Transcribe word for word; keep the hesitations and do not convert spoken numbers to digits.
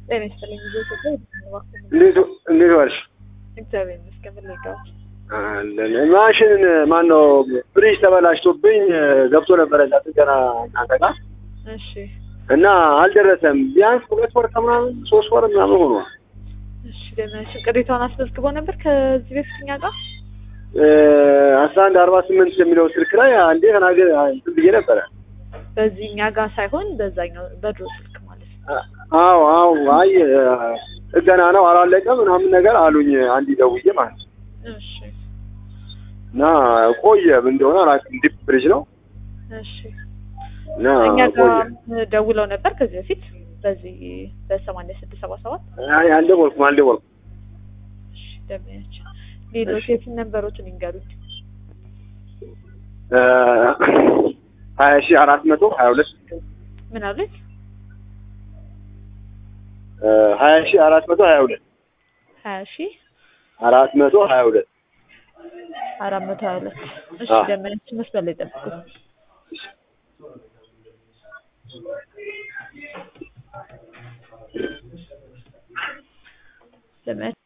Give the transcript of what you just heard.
ጤና ይስጥልኝ ልጆች እኮ እንዴት እንዴት ዋልሽ? እግዚአብሔር ይመስገን። ምን ልርዳዎት? አለን ማሽን ማን ነው ፍሪጅ ተበላሽቶብኝ ገብቶ ነበረ እዛ ጥገና እናንተ ጋር እሺ እና አልደረሰም። ቢያንስ ሁለት ወር ከምናምን ሶስት ወር ምናምን ሆኗል። እሺ ደህና ቅሬታውን አስመዝግቦ ነበር ከዚህ በፊት እኛ ጋር አስራ አንድ አርባ ስምንት የሚለው ስልክ ላይ አንዴ ተናገር እንትን ብዬ ነበረ። በዚህ እኛ ጋር ሳይሆን በዛኛው በድሮ ስልክ ማለት ነው። አዎ አዎ አይ ጥገና ነው አላለቀም ምናምን ነገር አሉኝ አንድ ደውዬ ማለት ነው። እሺ እና ቆየ ምን እንደሆነ አላውቅም። ዲፕ ፍሪጅ ነው። እሺ እና እኛ ጋር ቆየ ደውለው ነበር ከዚህ በፊት በዚህ በሰማንያ ስድስት ሰባ ሰባት አይ አልደወልኩም አልደወልኩም። እሺ ደምያች ሌሎች የፊት ነምበሮችን ይንገሩኝ። ሀያ ሺህ አራት መቶ ሀያ ሁለት ምን አሉኝ? ሀያ ሺህ አራት መቶ ሀያ ሁለት ሀያ ሺህ አራት መቶ ሀያ ሁለት አራት መቶ ሀያ ሁለት እሺ ደምያች መስመር ላይ ጠብቁ። ደምያች